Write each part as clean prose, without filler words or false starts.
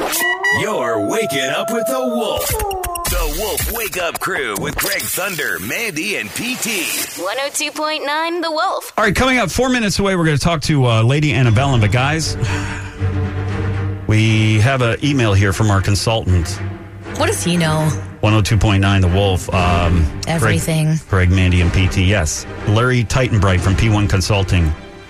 You're waking up with the Wolf. The Wolf Wake Up Crew with Greg Thunder, Mandy, and PT. 102.9 The Wolf. All right, coming up 4 minutes away, we're going to talk to Lady Antebellum. But guys, we have an email here from our consultant. What does he know? 102.9 The Wolf. Everything. Greg, Mandy, and PT, yes. Larry Titanbright from P1 Consulting.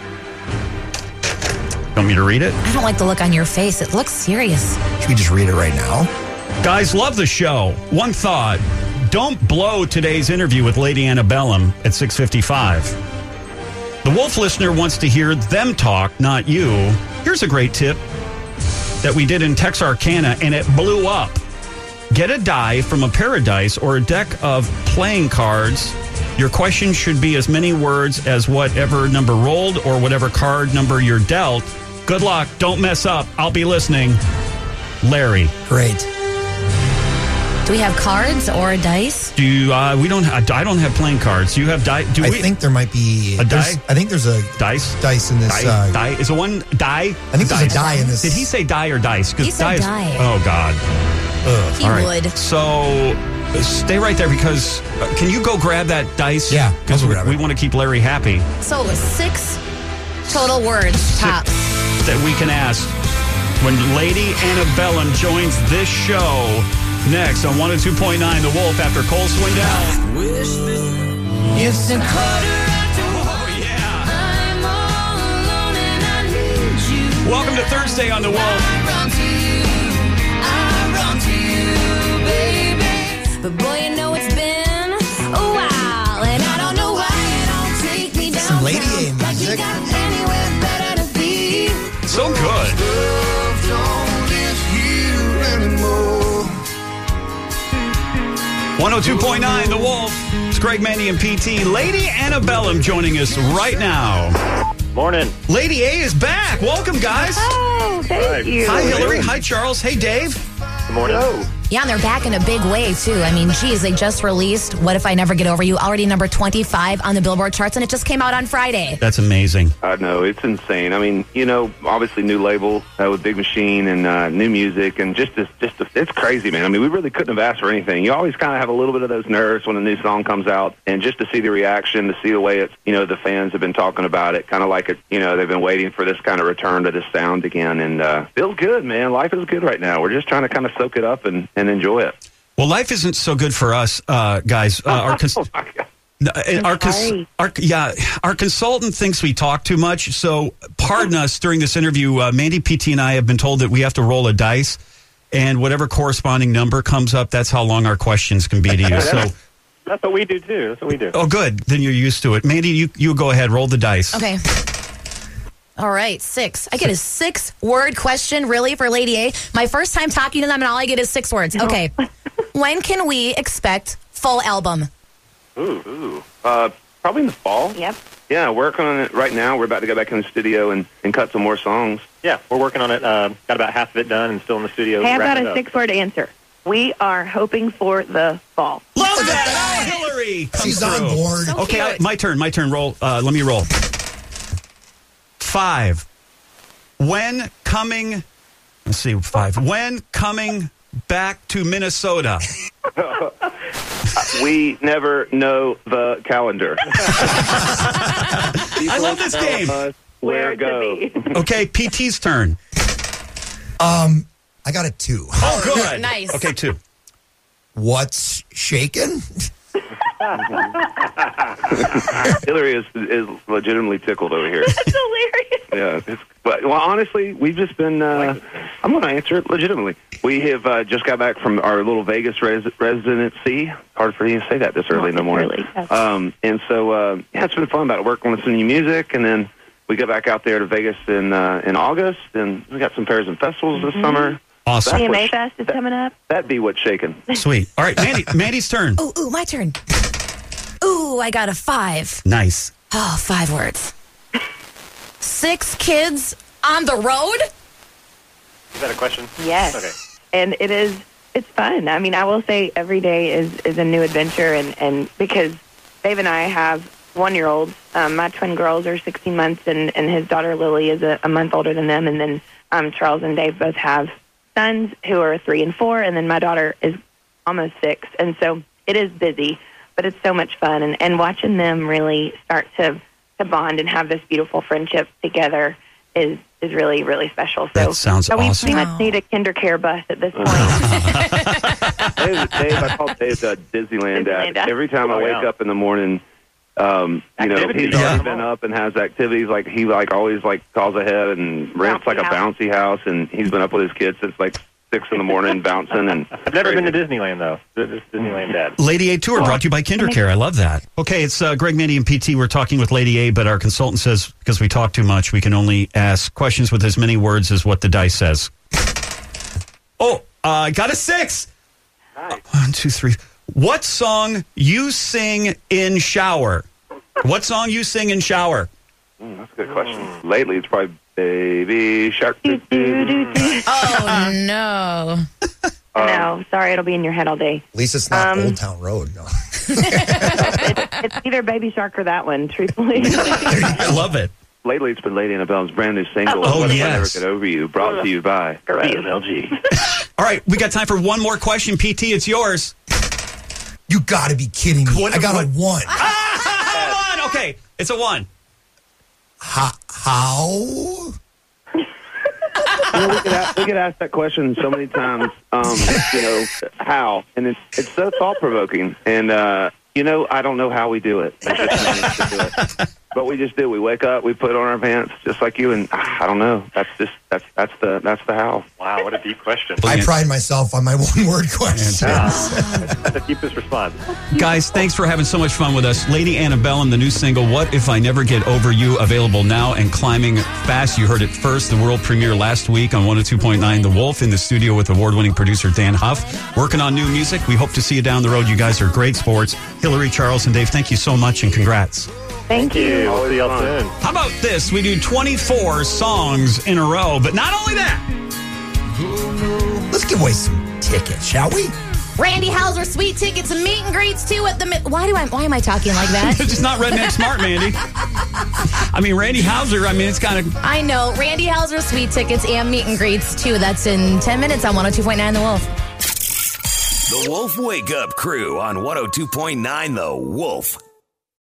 Want me to read it? I don't like the look on your face. It looks serious. Should we just read it right now? Guys, love the show. One thought. Don't blow today's interview with Lady Antebellum at 6:55. The Wolf listener wants to hear them talk, not you. Here's a great tip that we did in Texarkana, and it blew up. Get a die from a pair of dice or a deck of playing cards. Your question should be as many words as whatever number rolled or whatever card number you're dealt. Good luck. Don't mess up. I'll be listening. Larry. Great. Do we have cards or dice? Do you, we don't. I don't have playing cards. Do you have dice? I think there might be a die. I think there's a dice in this. Die is it one die? I think there's a die in this. Did he say die or dice? He said die. Oh God. He would. So stay right there because can you go grab that dice? Yeah, because we want to keep Larry happy. So 6 total words tops that we can ask when Lady Antebellum joins this show next on 102.9 The Wolf after Cole Swindell. It's a quarter after Oh yeah. I'm all alone and I need you. Welcome to Thursday on The Wolf. I run to you, baby. But boy, you know it's been a while, and I don't know why you don't take me down. Some Lady A like you music. got anywhere better to be. So good. Love don't is here anymore. 102.9 The Wolf. It's Greg, Mandy, and PT. Lady Antebellum joining us right now. Morning. Lady A is back. Welcome, guys. Oh, thank you. Hi, Hillary. Hi, Charles. Hey, Dave. Good morning. Hello. Yeah, and they're back in a big way, too. I mean, geez, they just released What If I Never Get Over You, already number 25 on the Billboard charts, and it just came out on Friday. That's amazing. I know, it's insane. I mean, you know, obviously new label with Big Machine and new music, and it's crazy, man. I mean, we really couldn't have asked for anything. You always kind of have a little bit of those nerves when a new song comes out, and just to see the reaction, to see the way it's, you know, the fans have been talking about it, kind of like, you know, they've been waiting for this kind of return to this sound again, and feels good, man. Life is good right now. We're just trying to kind of soak it up and enjoy it. Well, life isn't so good for us, guys. Our consultant thinks we talk too much, so pardon us during this interview. Mandy, PT, and I have been told that we have to roll a dice, and whatever corresponding number comes up, that's how long our questions can be to you. So That's what we do, too. That's what we do. Oh, good. Then you're used to it. Mandy, you go ahead. Roll the dice. Okay. All right, 6. I get a 6-word question, really, for Lady A. My first time talking to them, and all I get is 6 words. Okay. When can we expect full album? Probably in the fall. Yep. Yeah, working on it right now. We're about to go back in the studio and cut some more songs. Yeah, we're working on it. Got about half of it done and still in the studio. Hey, I've got a 6-word answer. We are hoping for the fall. Love that, Hillary. She's on board. So Okay, cute. my turn. Roll. Let me roll. 5. When coming... Let's see, 5. When coming back to Minnesota? We never know the calendar. I love this game. Where go? to be. Okay, PT's turn. I got a 2. Oh, good. Nice. Okay, 2. What's shaking? Hillary is legitimately tickled over here. That's hilarious. Yeah, well, honestly, we've just been. I'm going to answer it legitimately. We have just got back from our little Vegas residency. Hard for you to say that this early in the morning. And so, yeah, it's been fun. About to work on some new music, and then we go back out there to Vegas in August, and we got some fairs and festivals this summer. Awesome. CMA Fest is coming up. That'd be what's shaking. Sweet. All right, Mandy's turn. Ooh, my turn. Ooh, I got a 5. Nice. Oh, 5 words. 6 kids on the road? Is that a question? Yes. Okay. And it's fun. I mean, I will say every day is a new adventure, and because Dave and I have 1-year-olds, my twin girls are 16 months, and his daughter Lily is a month older than them, and then Charles and Dave both have sons who are 3 and 4, and then my daughter is almost 6. And so it is busy, but it's so much fun. And watching them really start to bond and have this beautiful friendship together is really, really special. So That sounds we awesome. pretty much need a KinderCare bus at this point. Dave, I call Dave Disneyland Dad. Dad. Every time I wake up in the morning, he's already been up and has activities. Like he always calls ahead and rents like a bouncy house, and he's been up with his kids since 6 in the morning bouncing. And I've never been to Disneyland though. This Disneyland Dad. Lady A Tour brought to you by KinderCare. I love that. Okay, it's Greg, Mandy, and PT. We're talking with Lady A, but our consultant says because we talk too much, we can only ask questions with as many words as what the dice says. Oh, got a 6. Nice. 1, 2, 3. What song you sing in shower? What song you sing in shower? That's a good question. Lately, it's probably Baby Shark. Oh, no. No, sorry, it'll be in your head all day. At least it's not Old Town Road. No. It's either Baby Shark or that one, truthfully. I love it. Lately, it's been Lady Antebellum's brand new single. Oh, What If I yes. Never Get Over You, brought to you by BMLG. All right, we got time for one more question. PT, it's yours. You got to be kidding me. I got a 1. One. Okay, it's a 1. How? We get asked that question so many times. How? And it's so thought provoking. And I don't know how we do it. I just managed to do it. But we just do. We wake up, we put on our pants, just like you, and I don't know. That's the how. Wow, what a deep question. I pride myself on my one-word questions. That's the deepest response. Guys, thanks for having so much fun with us. Lady Antebellum, the new single, What If I Never Get Over You, available now and climbing fast. You heard it first, the world premiere last week on 102.9 The Wolf, in the studio with award-winning producer Dan Huff, working on new music. We hope to see you down the road. You guys are great sports. Hillary, Charles, and Dave, thank you so much, and congrats. Thank you. We'll see y'all soon. How about this? We do 24 songs in a row, but not only that. Let's give away some tickets, shall we? Randy Hauser, sweet tickets and meet and greets too at the. Why am I talking like that? It's just not redneck smart, Mandy. I mean, Randy Hauser, it's kind of. I know. Randy Hauser, sweet tickets and meet and greets too. That's in 10 minutes on 102.9 The Wolf. The Wolf Wake Up Crew on 102.9 The Wolf.